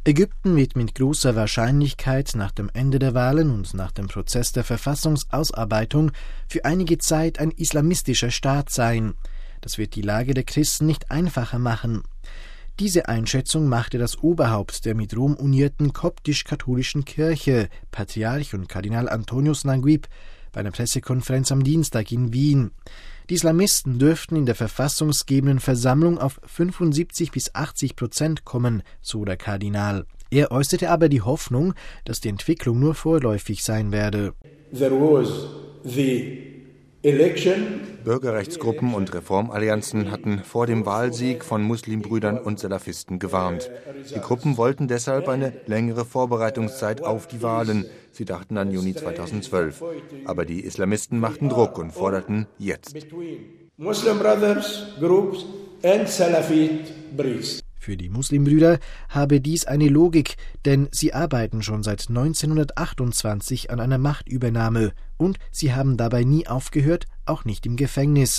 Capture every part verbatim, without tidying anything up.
Ägypten wird mit großer Wahrscheinlichkeit nach dem Ende der Wahlen und nach dem Prozess der Verfassungsausarbeitung für einige Zeit ein islamistischer Staat sein. Das wird die Lage der Christen nicht einfacher machen. Diese Einschätzung machte das Oberhaupt der mit Rom unierten koptisch-katholischen Kirche, Patriarch und Kardinal Antonius Nanguib, bei einer Pressekonferenz am Dienstag in Wien. Die Islamisten dürften in der verfassungsgebenden Versammlung auf fünfundsiebzig bis achtzig Prozent kommen, so der Kardinal. Er äußerte aber die Hoffnung, dass die Entwicklung nur vorläufig sein werde. There was the election. Bürgerrechtsgruppen und Reformallianzen hatten vor dem Wahlsieg von Muslimbrüdern und Salafisten gewarnt. Die Gruppen wollten deshalb eine längere Vorbereitungszeit auf die Wahlen. Sie dachten an Juni zweitausendzwölf. Aber die Islamisten machten Druck und forderten jetzt. Muslim Brothers Groups and Salafit Priests. Für die Muslimbrüder habe dies eine Logik, denn sie arbeiten schon seit neunzehnhundertachtundzwanzig an einer Machtübernahme und sie haben dabei nie aufgehört, auch nicht im Gefängnis.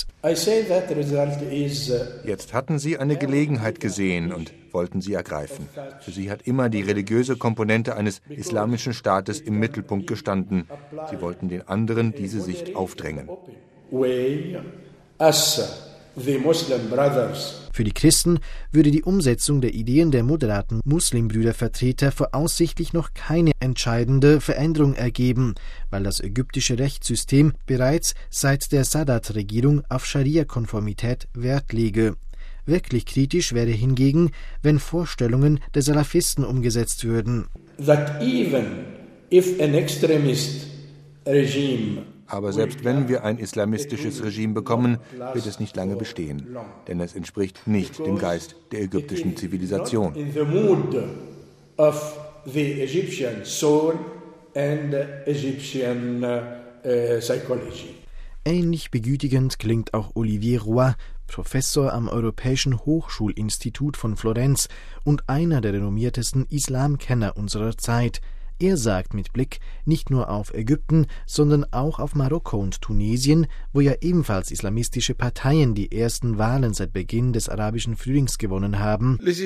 Jetzt hatten sie eine Gelegenheit gesehen und wollten sie ergreifen. Für sie hat immer die religiöse Komponente eines islamischen Staates im Mittelpunkt gestanden. Sie wollten den anderen diese Sicht aufdrängen. Für die Christen würde die Umsetzung der Ideen der moderaten Muslimbrüdervertreter voraussichtlich noch keine entscheidende Veränderung ergeben, weil das ägyptische Rechtssystem bereits seit der Sadat-Regierung auf Scharia-Konformität Wert lege. Wirklich kritisch wäre hingegen, wenn Vorstellungen der Salafisten umgesetzt würden. That even if an extremist regime Aber selbst wenn wir ein islamistisches Regime bekommen, wird es nicht lange bestehen, denn es entspricht nicht dem Geist der ägyptischen Zivilisation. Ähnlich begütigend klingt auch Olivier Roy, Professor am Europäischen Hochschulinstitut von Florenz und einer der renommiertesten Islamkenner unserer Zeit. Er sagt mit Blick nicht nur auf Ägypten, sondern auch auf Marokko und Tunesien, wo ja ebenfalls islamistische Parteien die ersten Wahlen seit Beginn des arabischen Frühlings gewonnen haben. Die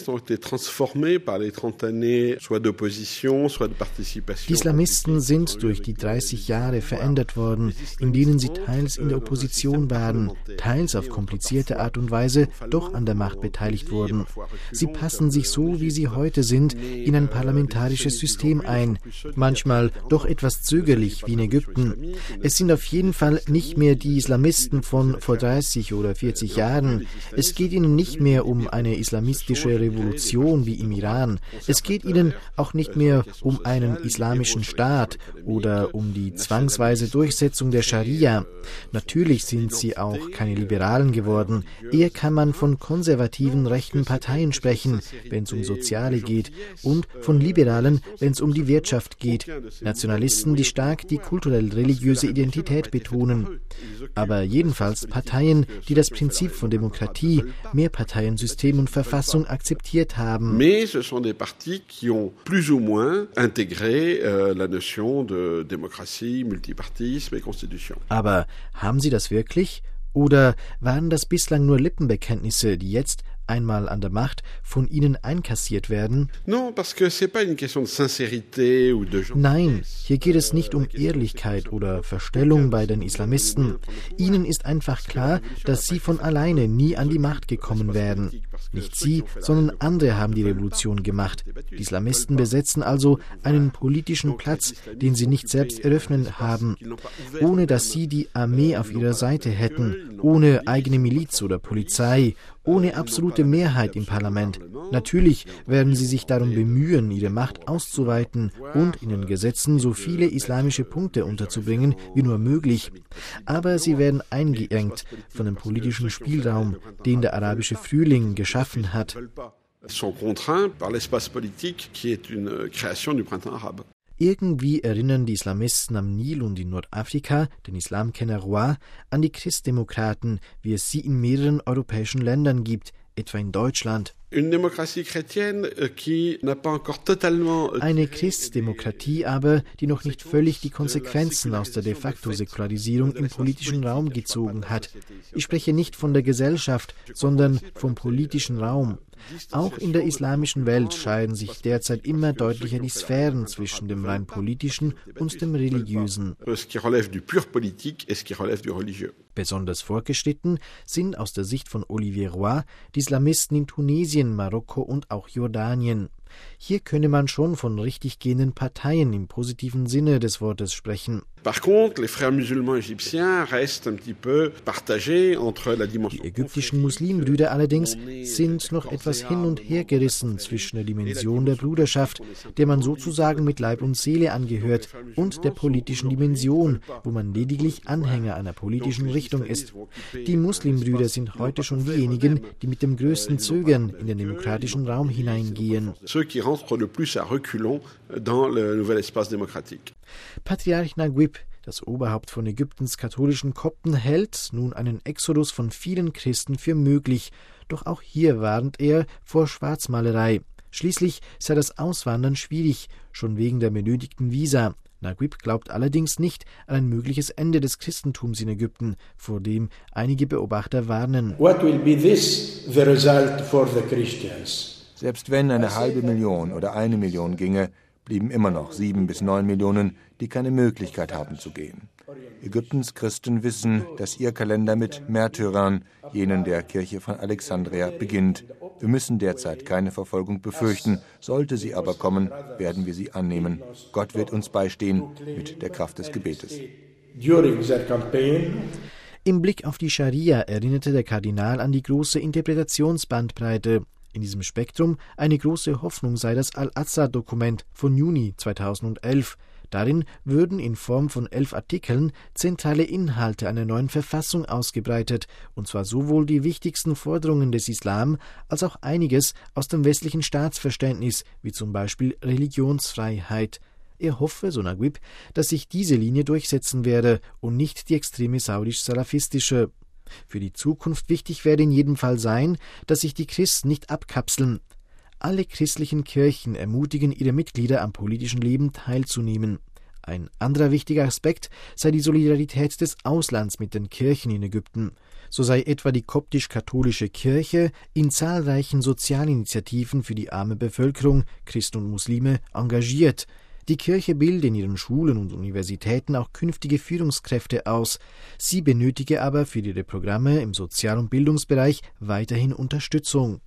Islamisten sind durch die dreißig Jahre verändert worden, in denen sie teils in der Opposition waren, teils auf komplizierte Art und Weise doch an der Macht beteiligt wurden. Sie passen sich so, wie sie heute sind, in ein parlamentarisches System ein, manchmal doch etwas zögerlich wie in Ägypten. Es sind auf jeden Fall nicht mehr die Islamisten von vor dreißig oder vierzig Jahren. Es geht ihnen nicht mehr um eine islamistische Revolution wie im Iran. Es geht ihnen auch nicht mehr um einen islamischen Staat oder um die zwangsweise Durchsetzung der Scharia. Natürlich sind sie auch keine Liberalen geworden. Eher kann man von konservativen rechten Parteien sprechen, wenn es um Soziale geht, und von Liberalen, wenn es um die Wirtschaft geht. Nationalisten, die stark die kulturell-religiöse Identität betonen. Aber jedenfalls Parteien, die das Prinzip von Demokratie, Mehrparteiensystem und Verfassung akzeptiert haben. Mais ce sont des partis qui ont plus ou moins intégré euh, la notion de démocratie, multipartisme et constitution. Aber haben sie das wirklich? Oder waren das bislang nur Lippenbekenntnisse, die jetzt einmal an der Macht von ihnen einkassiert werden? Nein, hier geht es nicht um Ehrlichkeit oder Verstellung bei den Islamisten. Ihnen ist einfach klar, dass sie von alleine nie an die Macht gekommen wären. Nicht sie, sondern andere haben die Revolution gemacht. Die Islamisten besetzen also einen politischen Platz, den sie nicht selbst eröffnet haben, ohne dass sie die Armee auf ihrer Seite hätten, ohne eigene Miliz oder Polizei, ohne absolute Mehrheit im Parlament. Natürlich werden sie sich darum bemühen, ihre Macht auszuweiten und in den Gesetzen so viele islamische Punkte unterzubringen wie nur möglich. Aber sie werden eingeengt von dem politischen Spielraum, den der arabische Frühling geschaffen hat. Irgendwie erinnern die Islamisten am Nil und in Nordafrika, den Islamkenner Roy, an die Christdemokraten, wie es sie in mehreren europäischen Ländern gibt, etwa in Deutschland. Eine Christdemokratie aber, die noch nicht völlig die Konsequenzen aus der de facto Säkularisierung im politischen Raum gezogen hat. Ich spreche nicht von der Gesellschaft, sondern vom politischen Raum. Auch in der islamischen Welt scheiden sich derzeit immer deutlicher die Sphären zwischen dem rein politischen und dem religiösen. Besonders fortgeschritten sind aus der Sicht von Olivier Roy die Islamisten in Tunesien, Marokko und auch Jordanien. Hier könne man schon von richtig gehenden Parteien im positiven Sinne des Wortes sprechen. Die ägyptischen Muslimbrüder allerdings sind noch etwas hin und her gerissen zwischen der Dimension der Bruderschaft, der man sozusagen mit Leib und Seele angehört, und der politischen Dimension, wo man lediglich Anhänger einer politischen Richtung ist. Die Muslimbrüder sind heute schon diejenigen, die mit dem größten Zögern in den demokratischen Raum hineingehen. Patriarch Naguib, das Oberhaupt von Ägyptens katholischen Kopten, hält nun einen Exodus von vielen Christen für möglich. Doch auch hier warnt er vor Schwarzmalerei. Schließlich sei das Auswandern schwierig, schon wegen der benötigten Visa. Naguib glaubt allerdings nicht an ein mögliches Ende des Christentums in Ägypten, vor dem einige Beobachter warnen. What will be this the result for the Christians? Selbst wenn eine halbe Million oder eine Million ginge, blieben immer noch sieben bis neun Millionen, die keine Möglichkeit haben zu gehen. Ägyptens Christen wissen, dass ihr Kalender mit Märtyrern, jenen der Kirche von Alexandria, beginnt. Wir müssen derzeit keine Verfolgung befürchten. Sollte sie aber kommen, werden wir sie annehmen. Gott wird uns beistehen mit der Kraft des Gebetes. Im Blick auf die Scharia erinnerte der Kardinal an die große Interpretationsbandbreite. In diesem Spektrum eine große Hoffnung sei das Al-Aqsa-Dokument von Juni zweitausendelf. Darin würden in Form von elf Artikeln zentrale Inhalte einer neuen Verfassung ausgebreitet, und zwar sowohl die wichtigsten Forderungen des Islam als auch einiges aus dem westlichen Staatsverständnis, wie zum Beispiel Religionsfreiheit. Er hoffe, so Naguib, dass sich diese Linie durchsetzen werde und nicht die extreme saudisch-salafistische. Für die Zukunft wichtig werde in jedem Fall sein, dass sich die Christen nicht abkapseln. Alle christlichen Kirchen ermutigen ihre Mitglieder, am politischen Leben teilzunehmen. Ein anderer wichtiger Aspekt sei die Solidarität des Auslands mit den Kirchen in Ägypten. So sei etwa die koptisch-katholische Kirche in zahlreichen Sozialinitiativen für die arme Bevölkerung, Christen und Muslime, engagiert. Die Kirche bilde in ihren Schulen und Universitäten auch künftige Führungskräfte aus. Sie benötige aber für ihre Programme im Sozial- und Bildungsbereich weiterhin Unterstützung.